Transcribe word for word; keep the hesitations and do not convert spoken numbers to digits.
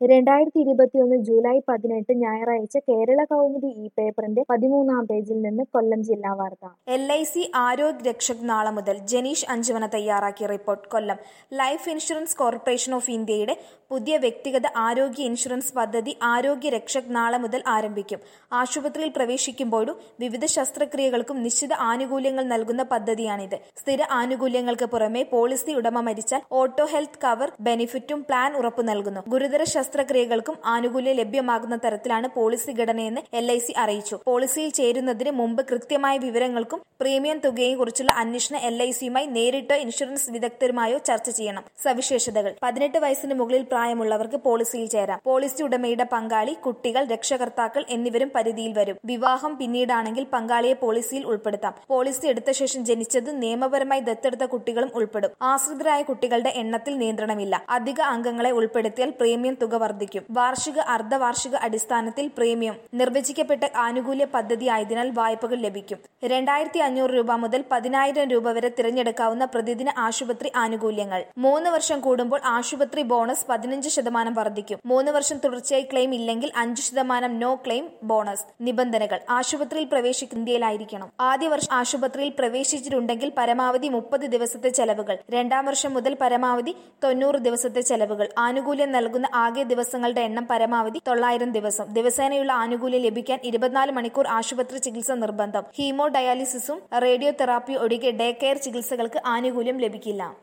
രണ്ടായിരത്തി ഇരുപത്തിയൊന്ന് ജൂലൈ പതിനെട്ട് ഞായറാഴ്ച കേരള കൗമുദി ഈ പേപ്പറിന്റെ പതിമൂന്നാം പേജിൽ നിന്ന് കൊല്ലം ജില്ലാ വാർത്ത. എൽ ഐ സി ആരോഗ്യ രക്ഷക് നാളെ മുതൽ. ജനീഷ് അഞ്ചുമന തയ്യാറാക്കിയ report. Kollam. Life insurance corporation of ഇന്ത്യയുടെ പുതിയ വ്യക്തിഗത ആരോഗ്യ ഇൻഷുറൻസ് പദ്ധതി ആരോഗ്യ രക്ഷക് നാളെ മുതൽ ആരംഭിക്കും. ആശുപത്രിയിൽ പ്രവേശിക്കുമ്പോഴും വിവിധ ശസ്ത്രക്രിയകൾക്കും നിശ്ചിത ആനുകൂല്യങ്ങൾ നൽകുന്ന പദ്ധതിയാണിത്. സ്ഥിര ആനുകൂല്യങ്ങൾക്ക് പുറമെ പോളിസി ഉടമ മരിച്ചാൽ ഓട്ടോ ഹെൽത്ത് കവർ ബെനിഫിറ്റും പ്ലാൻ ഉറപ്പു നൽകുന്നു. ഗുരുതര ശസ്ത്രക്രിയകൾക്കും ആനുകൂല്യം ലഭ്യമാകുന്ന തരത്തിലാണ് പോളിസി ഘടനയെന്ന് എൽ ഐ സി അറിയിച്ചു. പോളിസിയിൽ ചേരുന്നതിന് മുമ്പ് കൃത്യമായ വിവരങ്ങൾക്കും പ്രീമിയം തുകയെയും കുറിച്ചുള്ള അന്വേഷണം എൽ ഐ സിയുമായി നേരിട്ടോ ഇൻഷുറൻസ് വിദഗ്ധരുമായോ ചർച്ച ചെയ്യണം. സവിശേഷതകൾ. പതിനെട്ട് വയസ്സിന് മുകളിൽ പ്രായമുള്ളവർക്ക് പോളിസിയിൽ ചേരാം. പോളിസി ഉടമയുടെ പങ്കാളി, കുട്ടികൾ, രക്ഷകർത്താക്കൾ എന്നിവരും പരിധിയിൽ വരും. വിവാഹം പിന്നീടാണെങ്കിൽ പങ്കാളിയെ പോളിസിയിൽ ഉൾപ്പെടുത്താം. പോളിസി എടുത്ത ശേഷം ജനിച്ചതും നിയമപരമായി ദത്തെടുത്ത കുട്ടികളും ഉൾപ്പെടും. ആശ്രിതരായ കുട്ടികളുടെ എണ്ണത്തിൽ നിയന്ത്രണമില്ല. അധിക അംഗങ്ങളെ ഉൾപ്പെടുത്തിയാൽ പ്രീമിയം തുക വർദ്ധിക്കും. വാർഷിക, അർദ്ധവാർഷിക അടിസ്ഥാനത്തിൽ പ്രീമിയം നിർവചിക്കപ്പെട്ട ആനുകൂല്യ പദ്ധതി ആയതിനാൽ വായ്പകൾ ലഭിക്കും. രണ്ടായിരത്തി അഞ്ഞൂറ് രൂപ മുതൽ പതിനായിരം രൂപ വരെ തിരഞ്ഞെടുക്കാവുന്ന പ്രതിദിന ആശുപത്രി ആനുകൂല്യങ്ങൾ. മൂന്ന് വർഷം കൂടുമ്പോൾ ആശുപത്രി ബോണസ് പതിനഞ്ച് ശതമാനം വർദ്ധിക്കും. മൂന്ന് വർഷം തുടർച്ചയായി ക്ലെയിം ഇല്ലെങ്കിൽ അഞ്ച് ശതമാനം നോ ക്ലെയിം ബോണസ്. നിബന്ധനകൾ. ആശുപത്രിയിൽ പ്രവേശിക്കുന്ന ഇന്ത്യയിലായിരിക്കണം. ആദ്യ വർഷം ആശുപത്രിയിൽ പ്രവേശിച്ചിട്ടുണ്ടെങ്കിൽ പരമാവധി മുപ്പത് ദിവസത്തെ ചെലവുകൾ. രണ്ടാം വർഷം മുതൽ പരമാവധി തൊണ്ണൂറ് ദിവസത്തെ ചെലവുകൾ. ആനുകൂല്യം നൽകുന്ന ആകെ ദിവസങ്ങളുടെ എണ്ണം പരമാവധി തൊള്ളായിരം ദിവസം. ദിവസേനയുള്ള ആനുകൂല്യം ലഭിക്കാൻ ഇരുപത്തിനാല് മണിക്കൂർ ആശുപത്രി ചികിത്സ നിർബന്ധം. ഹീമോ ഡയാലിസിസും റേഡിയോ തെറാപ്പി ഒഴികെ ഡേ കെയർ ചികിത്സകൾക്ക് ആനുകൂല്യം ലഭിക്കില്ല.